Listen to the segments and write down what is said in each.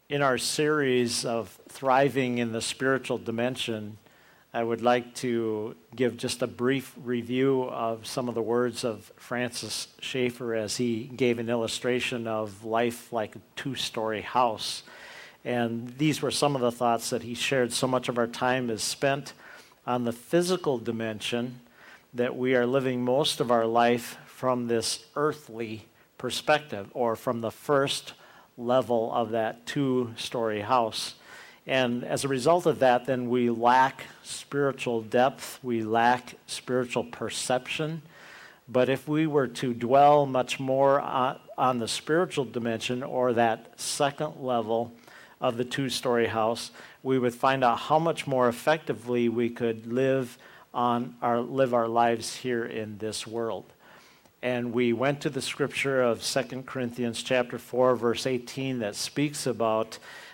In our series of Thriving in the Spiritual Dimension, I would like to give just a brief review of some of the words of Francis Schaeffer as he gave an illustration of life like a two-story house. And these were some of the thoughts that he shared. So much of our time is spent on the physical dimension that we are living most of our life from this earthly perspective, or from the first level of that two-story house. And as a result of that, then we lack spiritual depth, we lack spiritual perception. But if we were to dwell much more on the spiritual dimension, or that second level of the two-story house, we would find out how much more effectively we could live our lives here in this world. And we went to the scripture of 2 Corinthians chapter 4, verse 18, that speaks about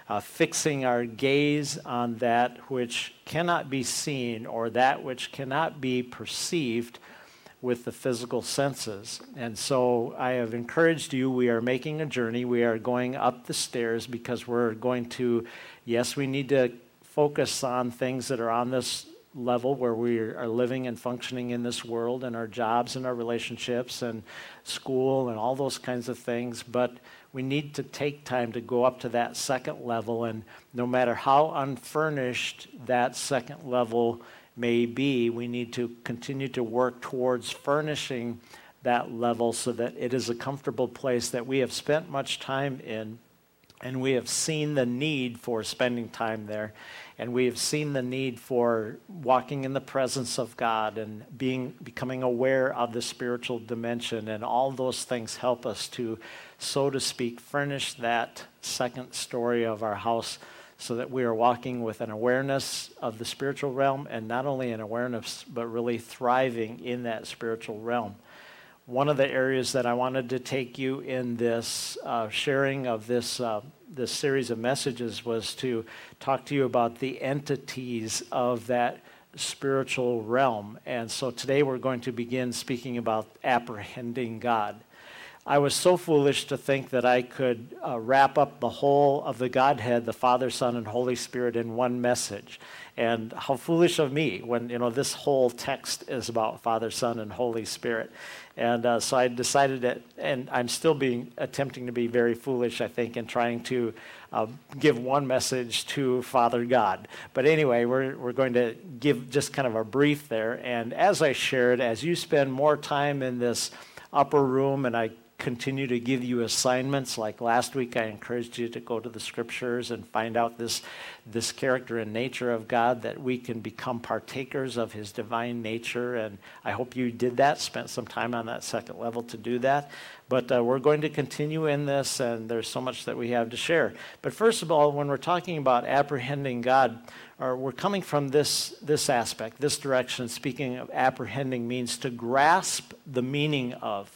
fixing our gaze on that which cannot be seen, or that which cannot be perceived with the physical senses. And so I have encouraged you, we are making a journey. We are going up the stairs because we're going to, yes, we need to focus on things that are on this level where we are living and functioning in this world, and our jobs and our relationships and school and all those kinds of things. But we need to take time to go up to that second level, and no matter how unfurnished that second level may be, we need to continue to work towards furnishing that level so that it is a comfortable place that we have spent much time in, and we have seen the need for spending time there. And we have seen the need for walking in the presence of God and becoming aware of the spiritual dimension. And all those things help us to, so to speak, furnish that second story of our house so that we are walking with an awareness of the spiritual realm, and not only an awareness, but really thriving in that spiritual realm. One of the areas that I wanted to take you in this sharing of this series of messages was to talk to you about the entities of that spiritual realm. And so today we're going to begin speaking about apprehending God. I was so foolish to think that I could wrap up the whole of the Godhead, the Father, Son, and Holy Spirit, in one message. And how foolish of me when, this whole text is about Father, Son, and Holy Spirit. And so I decided that, and I'm still attempting to be very foolish, I think, in trying to give one message to Father God. But anyway, we're going to give just kind of a brief there. And as I shared, as you spend more time in this upper room, and I continue to give you assignments. Like last week, I encouraged you to go to the scriptures and find out this character and nature of God, that we can become partakers of his divine nature. And I hope you did that, spent some time on that second level to do that. But we're going to continue in this, and there's so much that we have to share. But first of all, when we're talking about apprehending God, or we're coming from this aspect, this direction. Speaking of apprehending means to grasp the meaning of,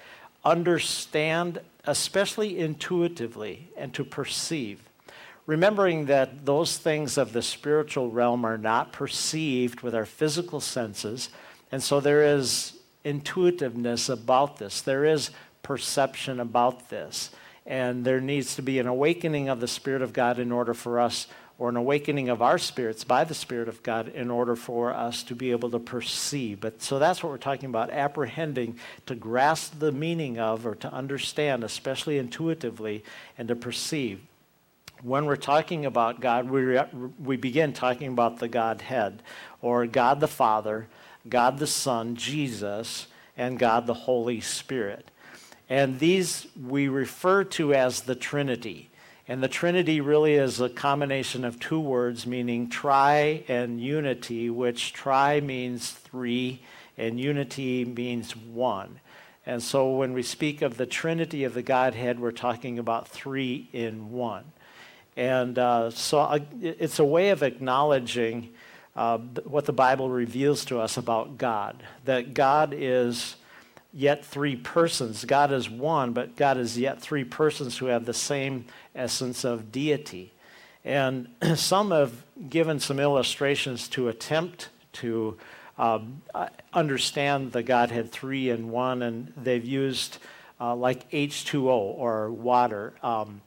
understand, especially intuitively, and to perceive. Remembering that those things of the spiritual realm are not perceived with our physical senses, and so there is intuitiveness about this. There is perception about this, and there needs to be an awakening of the Spirit of God in order for us, or an awakening of our spirits by the Spirit of God in order for us to be able to perceive. But so that's what we're talking about, apprehending, to grasp the meaning of, or to understand, especially intuitively, and to perceive. When we're talking about God, we begin talking about the Godhead, or God the Father, God the Son, Jesus, and God the Holy Spirit. And these we refer to as the Trinity. And the Trinity really is a combination of two words, meaning tri and unity, which tri means three and unity means one. And so when we speak of the Trinity of the Godhead, we're talking about three in one. And so it's a way of acknowledging what the Bible reveals to us about God, that God is yet three persons. God is one, but God is yet three persons who have the same essence of deity. And some have given some illustrations to attempt to understand the Godhead three in one, and they've used like H2O or water.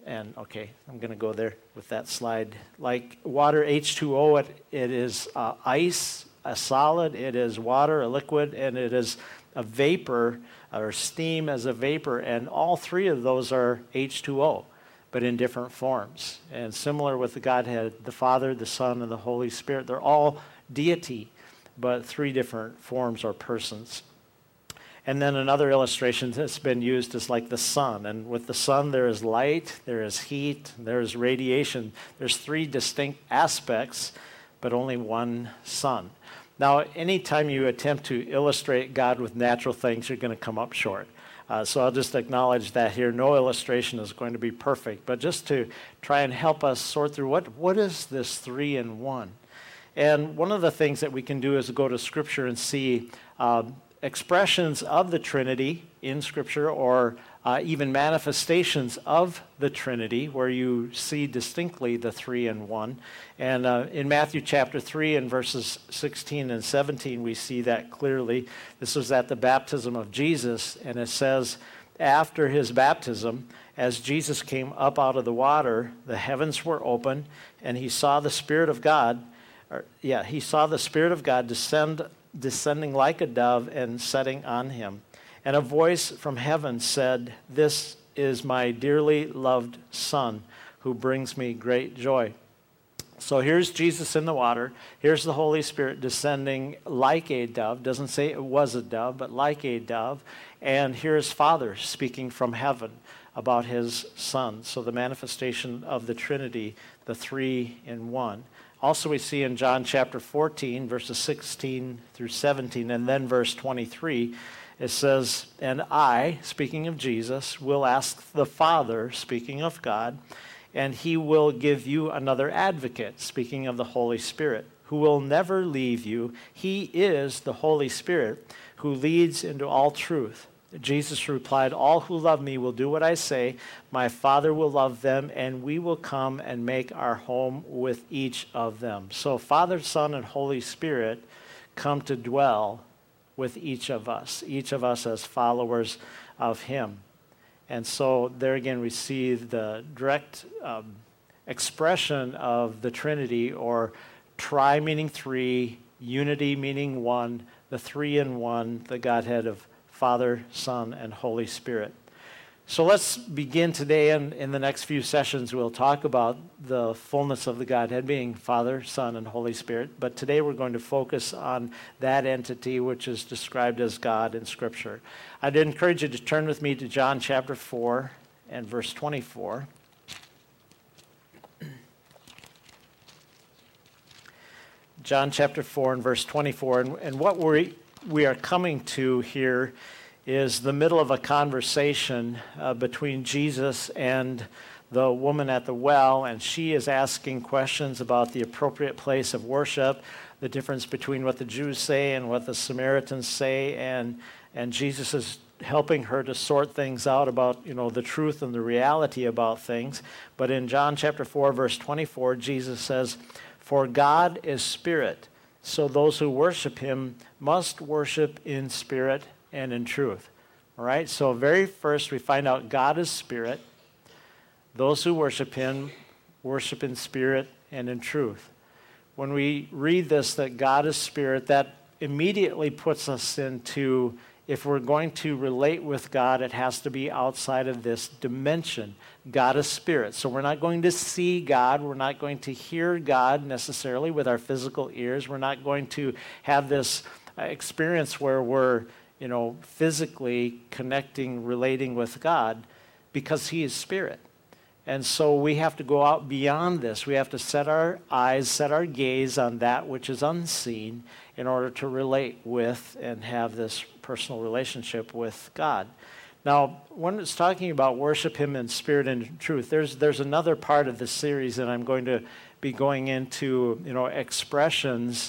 And okay, I'm going to go there with that slide. Like water, H2O, it is ice, a solid, it is water, a liquid, and it is a vapor, or steam as a vapor, and all three of those are H2O, but in different forms. And similar with the Godhead, the Father, the Son, and the Holy Spirit, they're all deity, but three different forms or persons. And then another illustration that's been used is like the sun. And with the sun, there is light, there is heat, there is radiation. There's three distinct aspects, but only one sun. Now, anytime you attempt to illustrate God with natural things, you're going to come up short. So I'll just acknowledge that here. No illustration is going to be perfect, but just to try and help us sort through what is this three in one? And one of the things that we can do is go to Scripture and see expressions of the Trinity in Scripture, or even manifestations of the Trinity where you see distinctly the three in one. And in Matthew chapter 3 and verses 16 and 17, we see that clearly. This was at the baptism of Jesus, and it says, after his baptism, as Jesus came up out of the water, the heavens were open, and he saw the Spirit of God, descending like a dove and setting on him. And a voice from heaven said, "This is my dearly loved Son, who brings me great joy." So here's Jesus in the water. Here's the Holy Spirit descending like a dove. Doesn't say it was a dove, but like a dove. And here's Father speaking from heaven about his Son. So the manifestation of the Trinity, the three in one. Also, we see in John chapter 14, verses 16 through 17, and then verse 23, it says, "And I," speaking of Jesus, "will ask the Father," speaking of God, "and he will give you another advocate," speaking of the Holy Spirit, "who will never leave you. He is the Holy Spirit, who leads into all truth." Jesus replied, "All who love me will do what I say. My Father will love them, and we will come and make our home with each of them." So Father, Son, and Holy Spirit come to dwell with each of us as followers of him. And so there again we see the direct expression of the Trinity, or tri meaning three, unity meaning one, the three in one, the Godhead of Father, Son, and Holy Spirit. So let's begin today, and in the next few sessions we'll talk about the fullness of the Godhead being Father, Son, and Holy Spirit. But today we're going to focus on that entity which is described as God in Scripture. I'd encourage you to turn with me to John chapter 4 and verse 24. John chapter 4 and verse 24. And what we are coming to here is the middle of a conversation between Jesus and the woman at the well, and she is asking questions about the appropriate place of worship, the difference between what the Jews say and what the Samaritans say, and Jesus is helping her to sort things out about, the truth and the reality about things. But in John chapter 4, verse 24, Jesus says, "For God is spirit, so those who worship him must worship in spirit and in truth." All right, so very first we find out God is spirit. Those who worship him worship in spirit and in truth. When we read this, that God is spirit, that immediately puts us into, if we're going to relate with God, it has to be outside of this dimension. God is spirit. So we're not going to see God. We're not going to hear God necessarily with our physical ears. We're not going to have this experience where we're, physically connecting, relating with God, because he is spirit. And so we have to go out beyond this. We have to set our eyes, set our gaze on that which is unseen in order to relate with and have this personal relationship with God. Now, when it's talking about worship him in spirit and in truth, there's another part of this series that I'm going to be going into, expressions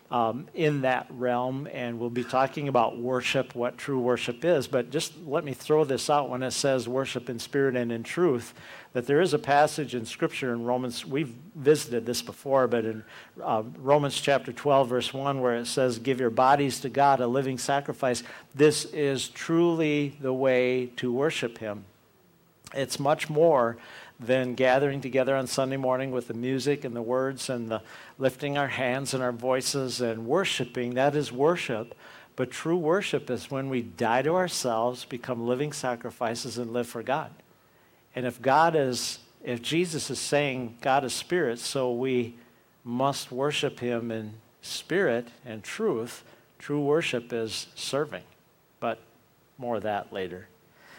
in that realm, and we'll be talking about worship, what true worship is. But just let me throw this out when it says worship in spirit and in truth, that there is a passage in Scripture in Romans, we've visited this before, but in Romans chapter 12, verse 1, where it says, "Give your bodies to God, a living sacrifice. This is truly the way to worship him." It's much more than gathering together on Sunday morning with the music and the words and the lifting our hands and our voices and worshiping. That is worship. But true worship is when we die to ourselves, become living sacrifices, and live for God. And if Jesus is saying God is spirit, so we must worship him in spirit and truth. True worship is serving. But more of that later.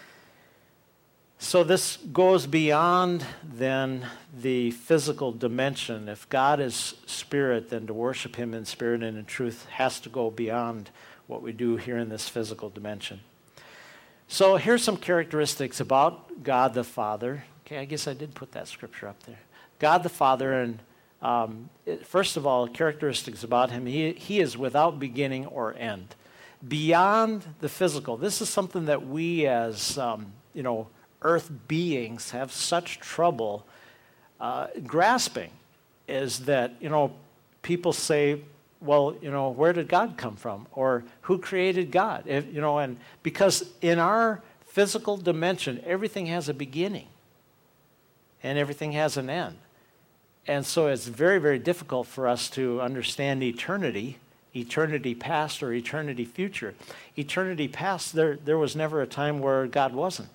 So this goes beyond then the physical dimension. If God is spirit, then to worship him in spirit and in truth has to go beyond what we do here in this physical dimension. So here's some characteristics about God the Father. Okay, I guess I did put that scripture up there. God the Father, and first of all, characteristics about him. He is without beginning or end. Beyond the physical. This is something that we as, earth beings have such trouble grasping, is that, people say, well, where did God come from? Or who created God? And because in our physical dimension, everything has a beginning and everything has an end. And so it's very, very difficult for us to understand eternity past or eternity future. Eternity past, there was never a time where God wasn't.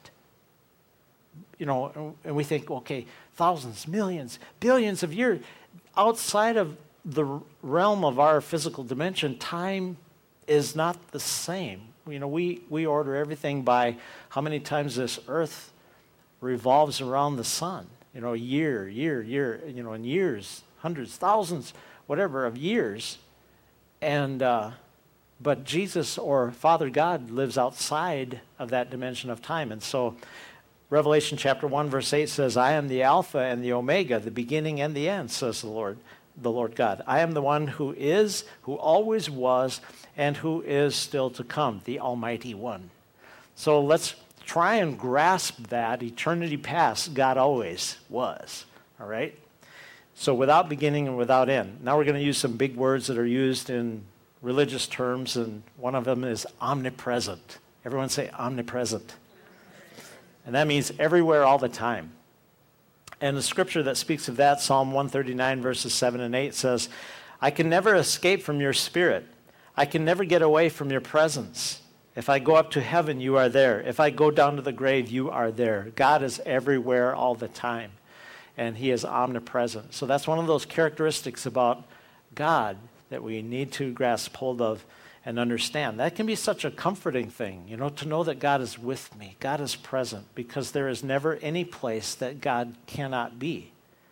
And we think, okay, thousands, millions, billions of years. Outside of the realm of our physical dimension, time is not the same. We order everything by how many times this earth revolves around the sun. Year, in years, hundreds, thousands, whatever of years. And but Jesus or Father God lives outside of that dimension of time. And so Revelation chapter 1 verse 8 says, I am the Alpha and the Omega, the beginning and the end, says the Lord God. I am the one who is, who always was, and who is still to come, the Almighty One. So let's try and grasp that eternity past, God always was. All right? So without beginning and without end. Now we're going to use some big words that are used in religious terms, and one of them is omnipresent. Everyone say omnipresent. And that means everywhere all the time. And the scripture that speaks of that, Psalm 139, verses 7 and 8 says, I can never escape from your spirit. I can never get away from your presence. If I go up to heaven, you are there. If I go down to the grave, you are there. God is everywhere all the time. And he is omnipresent. So that's one of those characteristics about God that we need to grasp hold of and understand. That can be such a comforting thing, to know that God is with me. God is present, because there is never any place that God cannot be.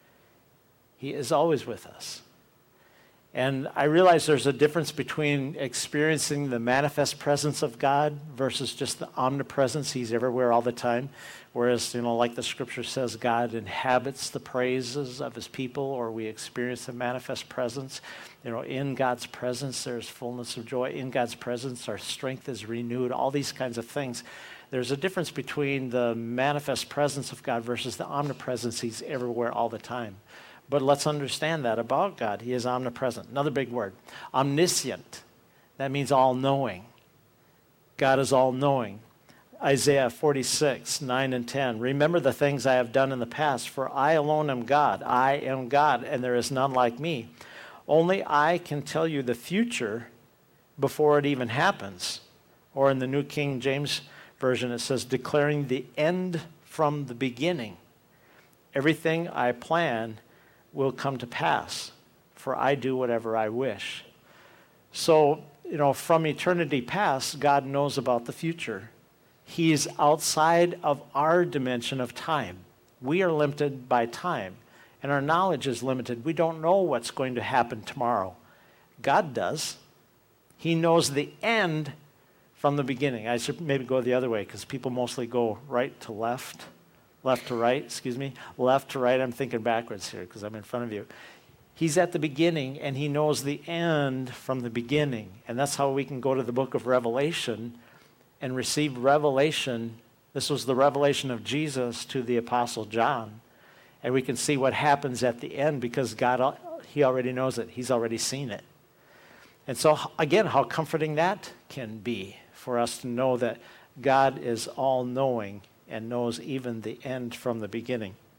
He is always with us. And I realize there's a difference between experiencing the manifest presence of God versus just the omnipresence. He's everywhere all the time. Whereas, like the scripture says, God inhabits the praises of his people, or we experience the manifest presence. In God's presence, there's fullness of joy. In God's presence, our strength is renewed. All these kinds of things. There's a difference between the manifest presence of God versus the omnipresence. He's everywhere all the time. But let's understand that about God. He is omnipresent. Another big word, omniscient. That means all-knowing. God is all-knowing. Isaiah 46, 9 and 10. Remember the things I have done in the past, for I alone am God. I am God, and there is none like me. Only I can tell you the future before it even happens. Or in the New King James Version, it says, declaring the end from the beginning. Everything I plan will come to pass, for I do whatever I wish. So, from eternity past, God knows about the future. He's outside of our dimension of time. We are limited by time, and our knowledge is limited. We don't know what's going to happen tomorrow. God does. He knows the end from the beginning. I should maybe go the other way, because people mostly go right to left. Left to right, left to right. I'm thinking backwards here because I'm in front of you. He's at the beginning, and he knows the end from the beginning. And that's how we can go to the book of Revelation and receive revelation. This was the revelation of Jesus to the Apostle John. And we can see what happens at the end, because God, he already knows it. He's already seen it. And so, again, how comforting that can be for us to know that God is all-knowing and knows even the end from the beginning.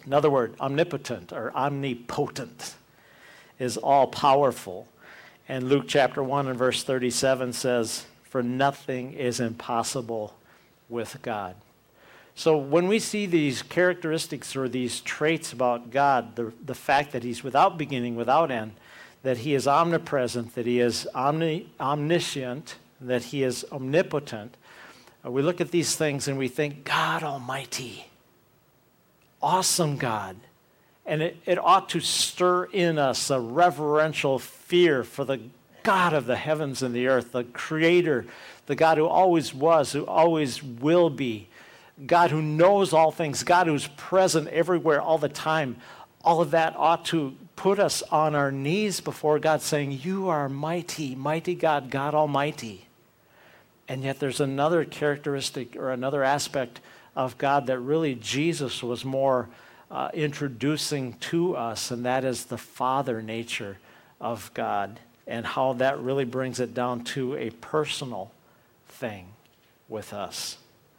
Another word, omnipotent or omnipotent, is all-powerful. And Luke chapter 1 and verse 37 says, "For nothing is impossible with God." So when we see these characteristics or these traits about God, the fact that he's without beginning, without end, that he is omnipresent, that he is omniscient, that he is omnipotent, we look at these things and we think, God Almighty, awesome God. And it ought to stir in us a reverential fear for the God of the heavens and the earth, the Creator, the God who always was, who always will be, God who knows all things, God who's present everywhere all the time. All of that ought to put us on our knees before God saying, you are mighty, mighty God, God Almighty. And yet there's another characteristic or another aspect of God that really Jesus was more introducing to us, and that is the Father nature of God and how that really brings it down to a personal thing with us.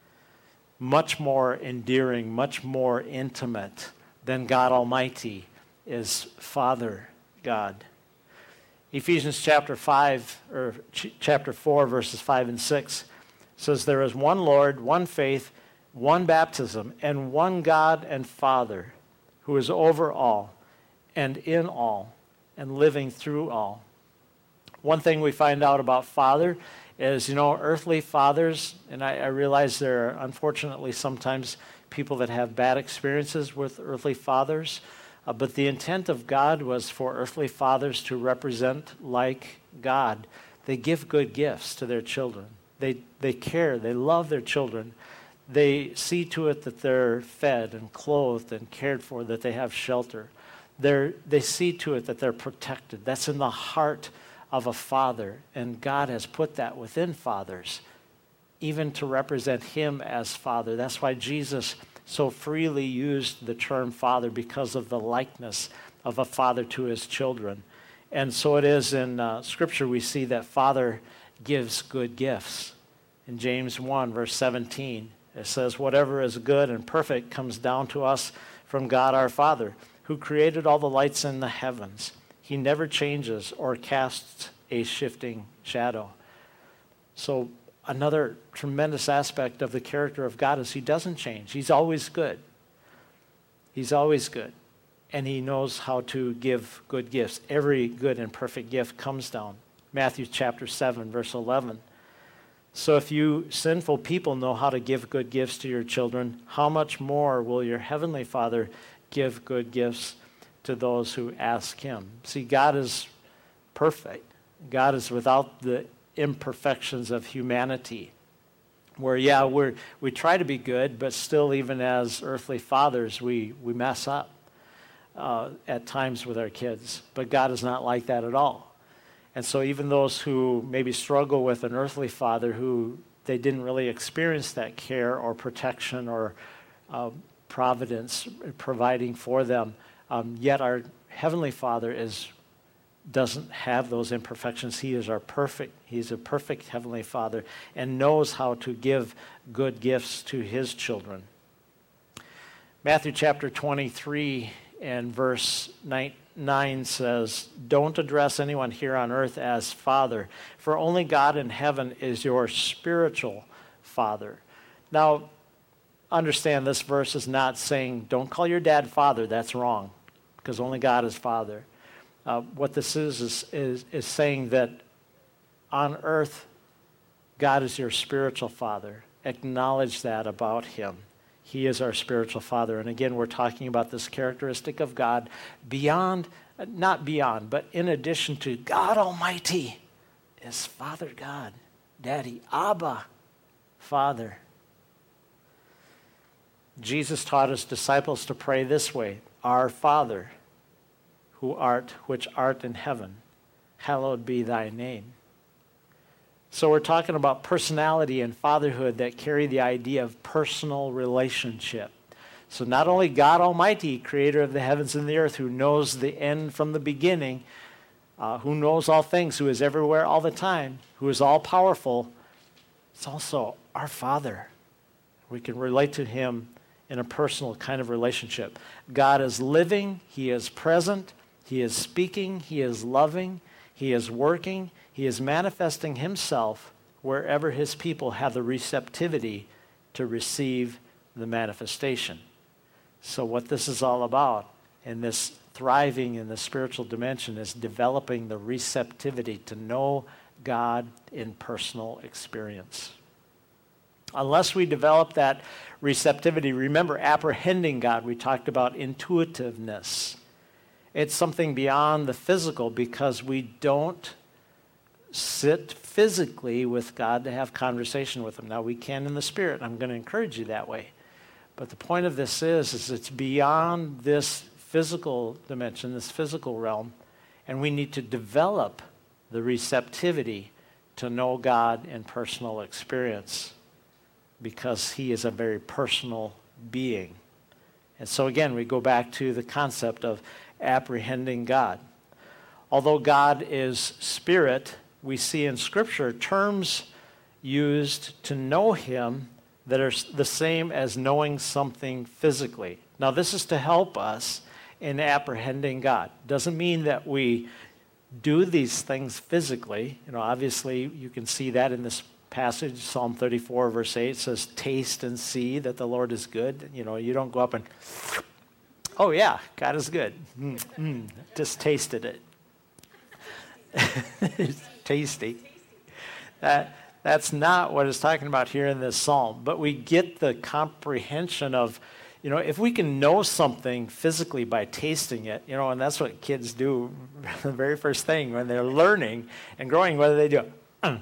Much more endearing, much more intimate than God Almighty is Father God. Ephesians chapter 5 or chapter 4 verses 5 and 6 says, there is one Lord, one faith, one baptism, and one God and Father who is over all and in all and living through all. One thing we find out about Father is, earthly fathers, and I realize there are unfortunately sometimes people that have bad experiences with earthly fathers, but the intent of God was for earthly fathers to represent like God. They give good gifts to their children. They care, they love their children. They see to it that they're fed and clothed and cared for, that they have shelter. They see to it that they're protected. That's in the heart of a father, and God has put that within fathers, even to represent him as Father. That's why Jesus so freely used the term Father, because of the likeness of a father to his children. And so it is in Scripture we see that Father gives good gifts. In James 1, verse 17, it says, whatever is good and perfect comes down to us from God our Father, who created all the lights in the heavens. He never changes or casts a shifting shadow. So another tremendous aspect of the character of God is he doesn't change. He's always good. He's always good. And he knows how to give good gifts. Every good and perfect gift comes down. Matthew chapter 7, verse 11. So if you sinful people know how to give good gifts to your children, how much more will your heavenly Father give good gifts to those who ask him? See, God is perfect. God is without the imperfections of humanity, where, we try to be good, but still, even as earthly fathers, we mess up at times with our kids. But God is not like that at all. And so even those who maybe struggle with an earthly father who they didn't really experience that care or protection or providence providing for them, yet our Heavenly Father doesn't have those imperfections. He's a perfect Heavenly Father and knows how to give good gifts to his children. Matthew chapter 23 and verse 9 says, don't address anyone here on earth as Father, for only God in heaven is your spiritual Father. Now, understand this verse is not saying, don't call your dad Father. That's wrong, because only God is Father. What this is saying that on earth, God is your spiritual Father. Acknowledge that about him. He is our spiritual Father. And again, we're talking about this characteristic of God not beyond, but in addition to God Almighty is Father God, Daddy, Abba, Father. Jesus taught his disciples to pray this way, Our Father, which art in heaven, hallowed be thy name. So we're talking about personality and fatherhood that carry the idea of personal relationship. So not only God Almighty, creator of the heavens and the earth, who knows the end from the beginning, who knows all things, who is everywhere all the time, who is all-powerful, it's also our Father. We can relate to him in a personal kind of relationship. God is living, he is present, he is speaking, he is loving, he is working, he is manifesting himself wherever his people have the receptivity to receive the manifestation. So what this is all about in this thriving in the spiritual dimension is developing the receptivity to know God in personal experience. Unless we develop that receptivity, remember apprehending God, we talked about intuitiveness. It's something beyond the physical because we don't sit physically with God to have conversation with him. Now we can in the spirit. I'm going to encourage you that way. But the point of this is it's beyond this physical dimension, this physical realm, and we need to develop the receptivity to know God in personal experience because he is a very personal being. And so again, we go back to the concept of apprehending God. Although God is spirit, we see in Scripture terms used to know him that are the same as knowing something physically. Now, this is to help us in apprehending God. Doesn't mean that we do these things physically. You know, obviously, you can see that in this passage. Psalm 34, verse 8 says, taste and see that the Lord is good. You know, you don't go up and, oh yeah, God is good. Just tasted it. It's tasty. That's not what it's talking about here in this psalm. But we get the comprehension of, you know, if we can know something physically by tasting it, you know, and that's what kids do the very first thing when they're learning and growing, whether they do,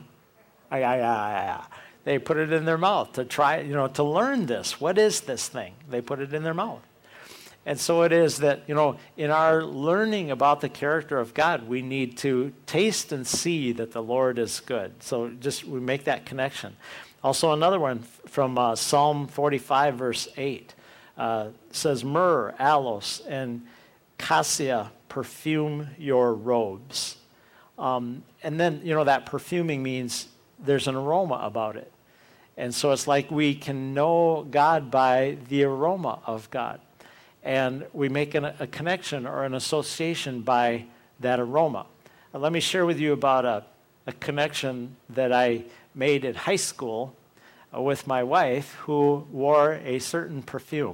they put it in their mouth to try, you know, to learn this. What is this thing? They put it in their mouth. And so it is that, you know, in our learning about the character of God, we need to taste and see that the Lord is good. So just we make that connection. Also another one from Psalm 45, verse 8 says, myrrh, aloes, and cassia perfume your robes. And then, you know, that perfuming means there's an aroma about it. And so it's like we can know God by the aroma of God. And we make a connection or an association by that aroma. Let me share with you about a connection that I made in high school with my wife who wore a certain perfume.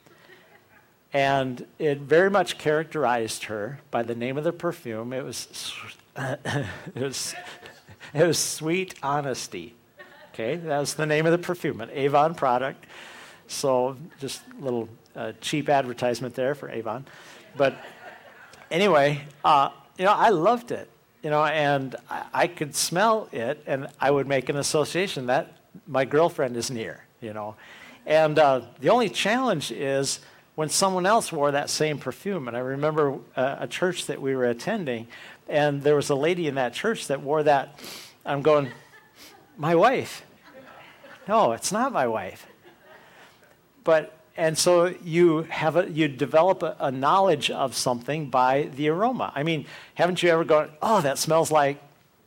And it very much characterized her by the name of the perfume. It was it was Sweet Honesty. Okay, that was the name of the perfume, an Avon product. So just a little cheap advertisement there for Avon. But anyway, you know, I loved it, you know, and I could smell it, and I would make an association that my girlfriend is near, you know. And the only challenge is when someone else wore that same perfume. And I remember a church that we were attending, and there was a lady in that church that wore that. I'm going, my wife. No, it's not my wife. And so you develop a knowledge of something by the aroma. I mean, haven't you ever gone, oh, that smells like,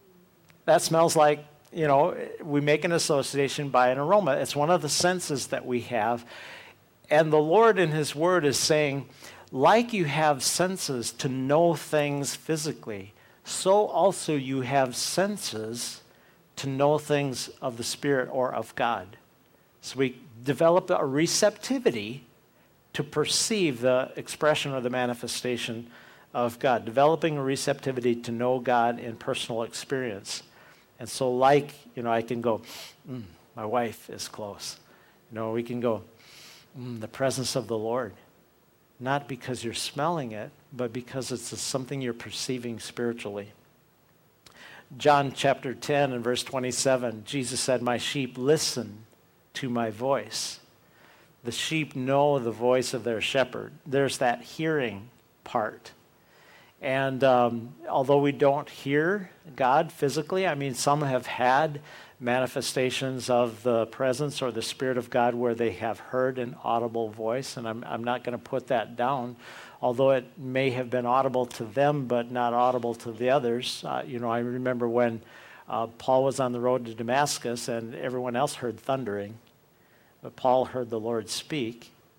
you know, we make an association by an aroma. It's one of the senses that we have. And the Lord in his word is saying, like you have senses to know things physically, so also you have senses to know things of the Spirit or of God. So we develop a receptivity to perceive the expression or the manifestation of God, developing a receptivity to know God in personal experience. And so like, you know, I can go, my wife is close. You know, we can go, the presence of the Lord. Not because you're smelling it, but because it's something you're perceiving spiritually. John chapter 10 and verse 27, Jesus said, my sheep listen to my voice. The sheep know the voice of their shepherd. There's that hearing part. And although we don't hear God physically, I mean, some have had manifestations of the presence or the Spirit of God where they have heard an audible voice, and I'm not going to put that down, although it may have been audible to them but not audible to the others. You know, I remember when Paul was on the road to Damascus and everyone else heard thundering, but Paul heard the Lord speak,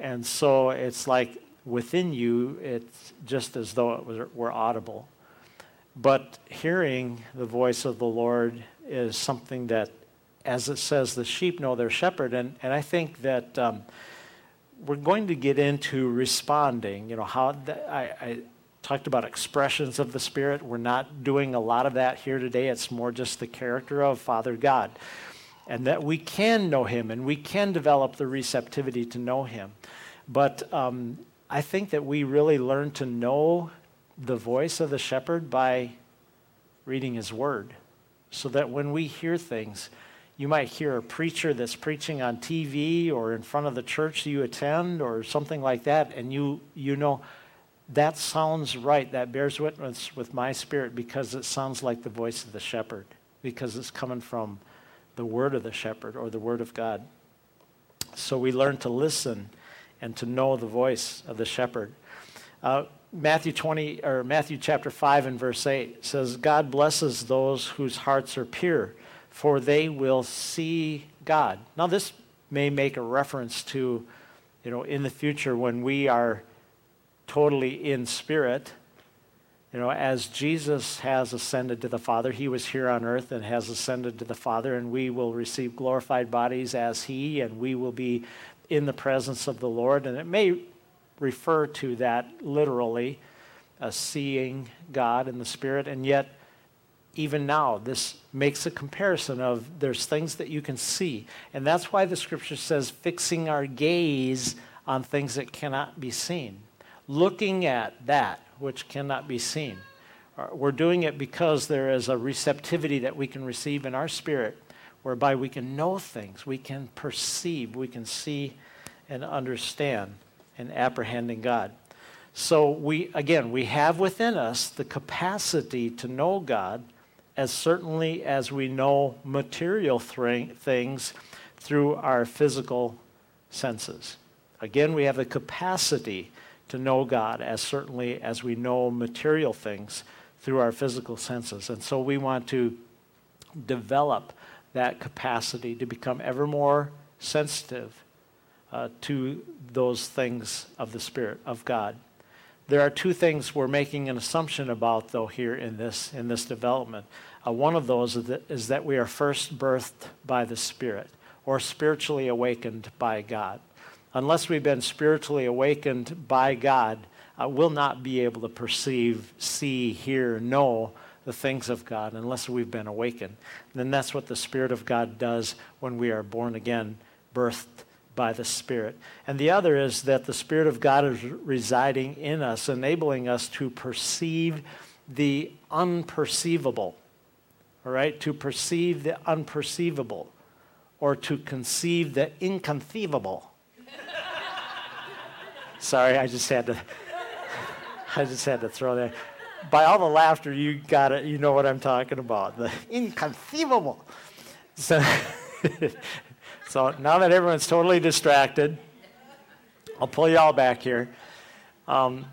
And so it's like within you, it's just as though were audible. But hearing the voice of the Lord is something that, as it says, the sheep know their shepherd. And I think that we're going to get into responding. How I talked about expressions of the Spirit. We're not doing a lot of that here today. It's more just the character of Father God. And that we can know him and we can develop the receptivity to know him. But I think that we really learn to know the voice of the shepherd by reading his word. So that when we hear things, you might hear a preacher that's preaching on TV or in front of the church you attend or something like that, and you know, that sounds right. That bears witness with my spirit because it sounds like the voice of the shepherd, because it's coming from the word of the shepherd or the word of God. So we learn to listen and to know the voice of the shepherd. Matthew chapter 5 and verse 8 says, God blesses those whose hearts are pure, for they will see God. Now this may make a reference to, in the future when we are totally in spirit, as Jesus has ascended to the Father, he was here on earth and has ascended to the Father, and we will receive glorified bodies as he, and we will be in the presence of the Lord. And it may refer to that literally, seeing God in the Spirit, and yet even now this makes a comparison of there's things that you can see. And that's why the scripture says fixing our gaze on things that cannot be seen. Looking at that which cannot be seen. We're doing it because there is a receptivity that we can receive in our spirit whereby we can know things, we can perceive, we can see and understand and apprehending God. So we have within us the capacity to know God as certainly as we know material things through our physical senses. Again, we have the capacity to know God as certainly as we know material things through our physical senses. And so we want to develop that capacity to become ever more sensitive to those things of the Spirit of God. There are two things we're making an assumption about, though, here in this development. One of those is that we are first birthed by the Spirit or spiritually awakened by God. Unless we've been spiritually awakened by God, we'll not be able to perceive, see, hear, know the things of God unless we've been awakened. And then that's what the Spirit of God does when we are born again, birthed by the Spirit. And the other is that the Spirit of God is residing in us, enabling us to perceive the unperceivable. All right? To perceive the unperceivable or to conceive the inconceivable. Sorry, I just had to throw that. By all the laughter, you got it. You know what I'm talking about. The inconceivable. So, so now that everyone's totally distracted, I'll pull you all back here. I'm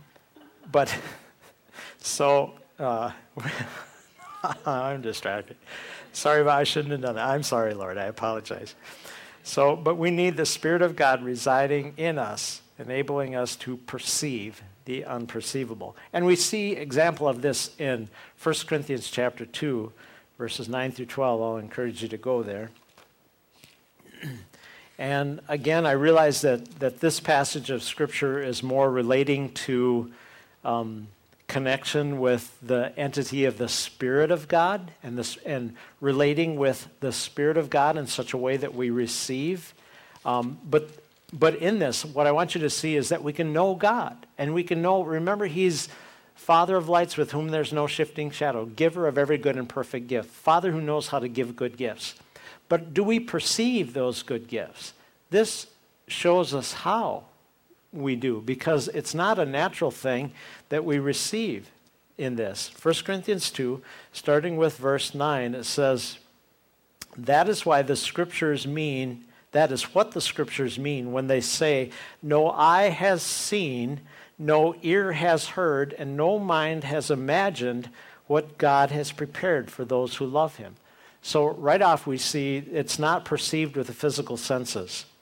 distracted. Sorry, I shouldn't have done that. I'm sorry, Lord. I apologize. But we need the Spirit of God residing in us, enabling us to perceive the unperceivable. And we see example of this in 1 Corinthians chapter 2, verses 9 through 12. I'll encourage you to go there. And again, I realize that this passage of Scripture is more relating to connection with the entity of the Spirit of God and relating with the Spirit of God in such a way that we receive. But in this, what I want you to see is that we can know God. And we can know, remember, He's Father of lights with whom there's no shifting shadow, giver of every good and perfect gift, Father who knows how to give good gifts. But do we perceive those good gifts? This shows us how we do, because it's not a natural thing that we receive in this. 1 Corinthians 2, starting with verse 9, it says, that is what the Scriptures mean when they say, no eye has seen, no ear has heard, and no mind has imagined what God has prepared for those who love Him. So right off we see it's not perceived with the physical senses.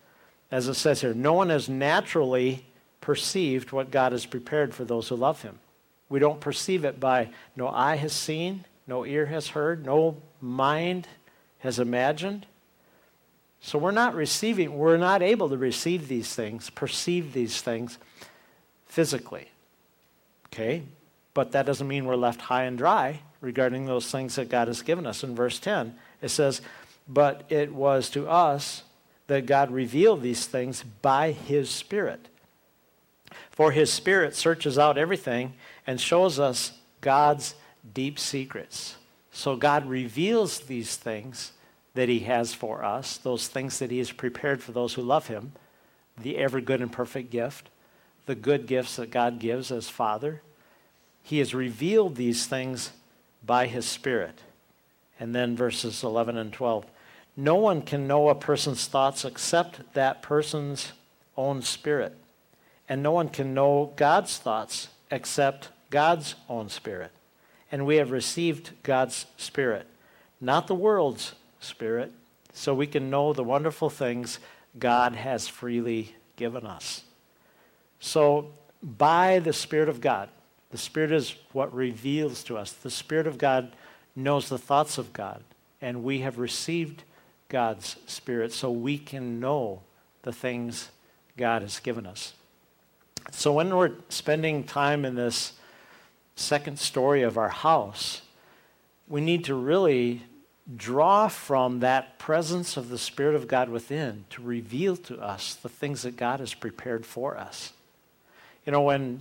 as it says here, no one has naturally perceived what God has prepared for those who love him. We don't perceive it by no eye has seen, no ear has heard, no mind has imagined. So we're not able to receive these things, perceive these things physically. Okay? But that doesn't mean we're left high and dry regarding those things that God has given us. In verse 10, it says, but it was to us that God revealed these things by his Spirit. For his Spirit searches out everything and shows us God's deep secrets. So God reveals these things that he has for us, those things that he has prepared for those who love him, the ever good and perfect gift, the good gifts that God gives as Father. He has revealed these things by his Spirit. And then verses 11 and 12. No one can know a person's thoughts except that person's own spirit. And no one can know God's thoughts except God's own Spirit. And we have received God's Spirit, not the world's spirit, so we can know the wonderful things God has freely given us. So by the Spirit of God, the Spirit is what reveals to us. The Spirit of God knows the thoughts of God, and we have received God's Spirit so we can know the things God has given us. So when we're spending time in this second story of our house, we need to really draw from that presence of the Spirit of God within to reveal to us the things that God has prepared for us. You know, when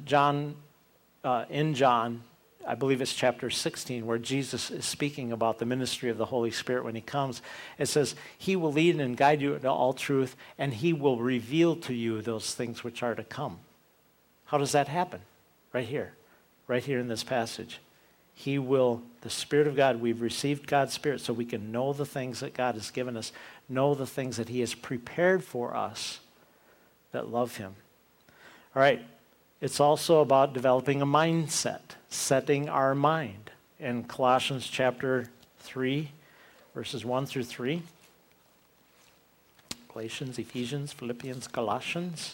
in John, I believe it's chapter 16, where Jesus is speaking about the ministry of the Holy Spirit when he comes, it says, he will lead and guide you into all truth, and he will reveal to you those things which are to come. How does that happen? Right here in this passage. The Spirit of God, we've received God's Spirit so we can know the things that God has given us, know the things that he has prepared for us that love him. All right, it's also about developing a mindset, setting our mind. In Colossians chapter 3, verses 1 through 3. Galatians, Ephesians, Philippians, Colossians.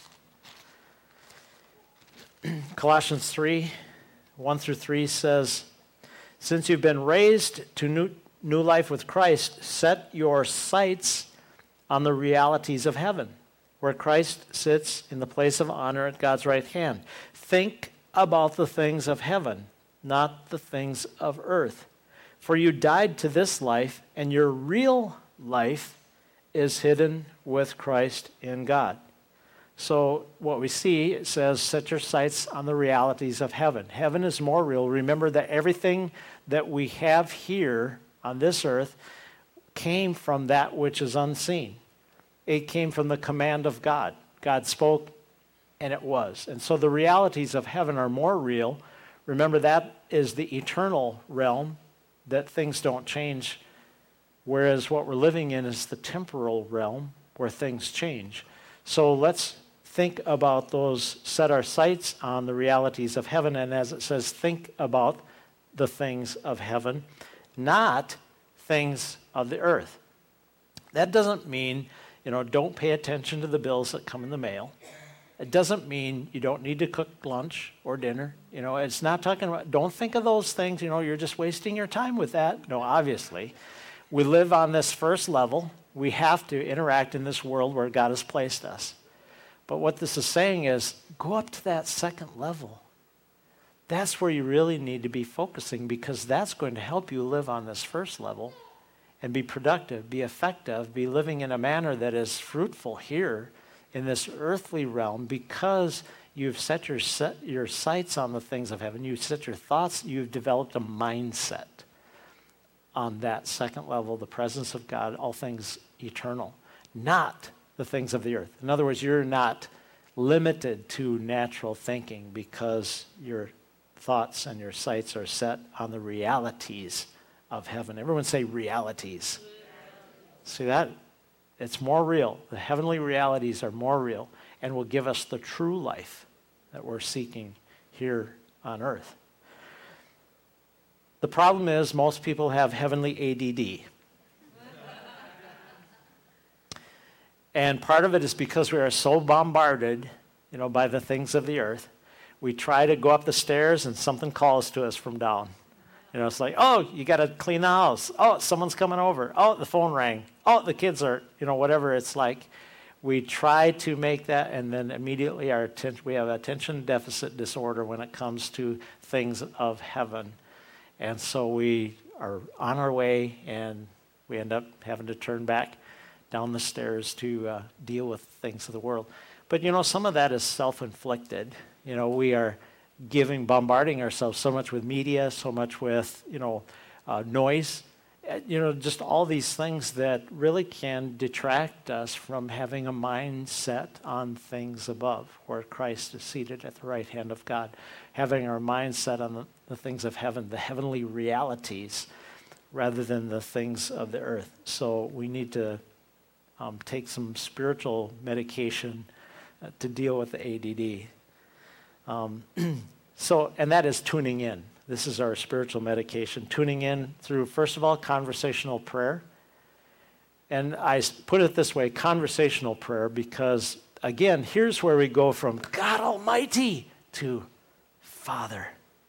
Colossians 3, 1 through 3 says, since you've been raised to new life with Christ, set your sights on the realities of heaven, where Christ sits in the place of honor at God's right hand. Think about the things of heaven, not the things of earth. For you died to this life, and your real life is hidden with Christ in God. So what we see, it says, set your sights on the realities of heaven. Heaven is more real. Remember that everything that we have here on this earth came from that which is unseen. It came from the command of God. God spoke, and it was. And so the realities of heaven are more real. Remember, that is the eternal realm, that things don't change, whereas what we're living in is the temporal realm where things change. So let's think about those, set our sights on the realities of heaven, and as it says, think about the things of heaven, not things of the earth. That doesn't mean, don't pay attention to the bills that come in the mail. It doesn't mean you don't need to cook lunch or dinner. It's not talking about, don't think of those things, you're just wasting your time with that. No, obviously. We live on this first level. We have to interact in this world where God has placed us. But what this is saying is, go up to that second level. That's where you really need to be focusing, because that's going to help you live on this first level and be productive, be effective, be living in a manner that is fruitful here in this earthly realm, because you've set your sights on the things of heaven. You've set your thoughts. You've developed a mindset on that second level, the presence of God, all things eternal, not the things of the earth. In other words, you're not limited to natural thinking because your thoughts and your sights are set on the realities of heaven. Everyone say realities. See that? It's more real. The heavenly realities are more real and will give us the true life that we're seeking here on earth. The problem is most people have heavenly ADD. And part of it is because we are so bombarded, by the things of the earth. We try to go up the stairs and something calls to us from down. It's like, oh, you got to clean the house. Oh, someone's coming over. Oh, the phone rang. Oh, the kids are, whatever it's like. We try to make that, and then immediately we have attention deficit disorder when it comes to things of heaven. And so we are on our way, and we end up having to turn back down the stairs to deal with things of the world. But, some of that is self-inflicted. We are bombarding ourselves so much with media, so much with, noise, just all these things that really can detract us from having a mindset on things above, where Christ is seated at the right hand of God, having our mindset on the things of heaven, the heavenly realities, rather than the things of the earth. So we need to take some spiritual medication to deal with the ADD. And that is tuning in. This is our spiritual medication. Tuning in through, first of all, conversational prayer. And I put it this way, conversational prayer, because, again, here's where we go from God Almighty to Father.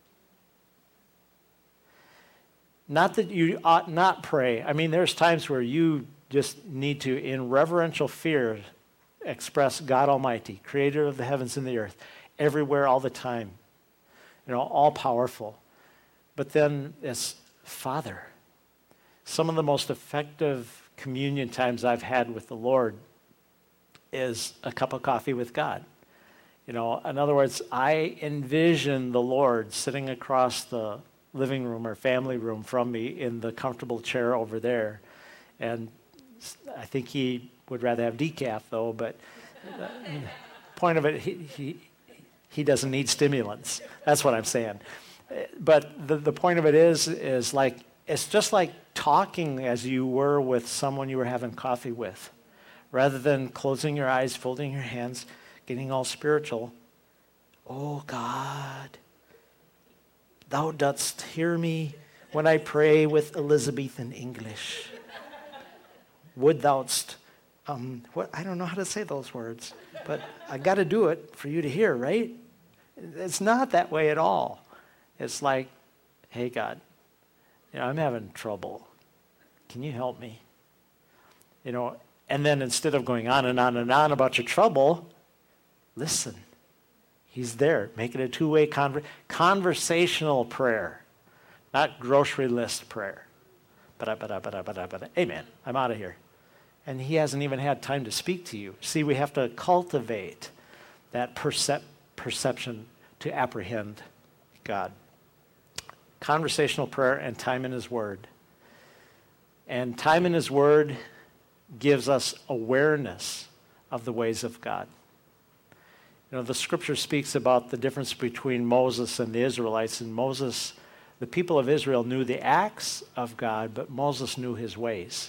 Not that you ought not pray. I mean, there's times where you just need to, in reverential fear, express God Almighty, creator of the heavens and the earth, everywhere, all the time, all powerful. But then it's Father. Some of the most effective communion times I've had with the Lord is a cup of coffee with God. In other words, I envision the Lord sitting across the living room or family room from me in the comfortable chair over there. And I think he would rather have decaf, though, but the point of it, he doesn't need stimulants. That's what I'm saying. But the point of it is like, it's just like talking as you were with someone you were having coffee with. Rather than closing your eyes, folding your hands, getting all spiritual. Oh God, thou dost hear me when I pray with Elizabethan English. Would thou'st, I don't know how to say those words, but I got to do it for you to hear, right? It's not that way at all. It's like, hey, God, I'm having trouble. Can you help me? And then instead of going on and on and on about your trouble, listen. He's there. Make it a two-way conversational prayer, not grocery list prayer. Amen. I'm out of here. And he hasn't even had time to speak to you. See, we have to cultivate that perception to apprehend God. Conversational prayer and time in his word. And time in his word gives us awareness of the ways of God. The scripture speaks about the difference between Moses and the Israelites. And Moses, the people of Israel knew the acts of God, but Moses knew his ways.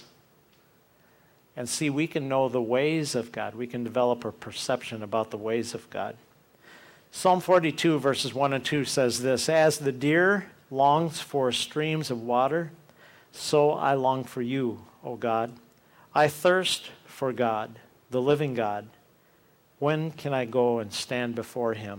And see, we can know the ways of God. We can develop a perception about the ways of God. Psalm 42, verses 1 and 2 says this, as the deer longs for streams of water, so I long for you, O God. I thirst for God, the living God. When can I go and stand before him?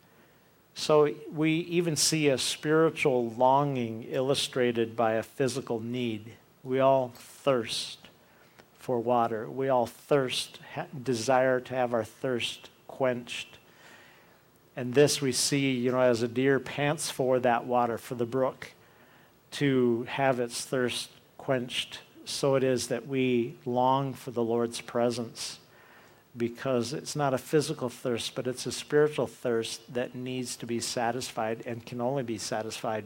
So we even see a spiritual longing illustrated by a physical need. We all thirst for water. We all desire to have our thirst quenched. And this we see, as a deer pants for that water, for the brook, to have its thirst quenched. So it is that we long for the Lord's presence, because it's not a physical thirst, but it's a spiritual thirst that needs to be satisfied and can only be satisfied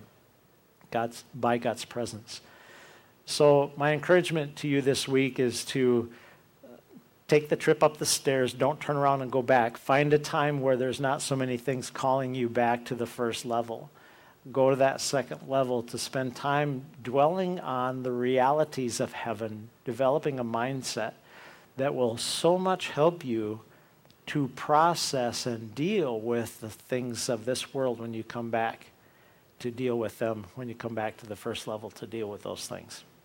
by God's presence. So my encouragement to you this week is to take the trip up the stairs. Don't turn around and go back. Find a time where there's not so many things calling you back to the first level. Go to that second level to spend time dwelling on the realities of heaven, developing a mindset that will so much help you to process and deal with the things of this world when you come back to deal with them, when you come back to the first level to deal with those things.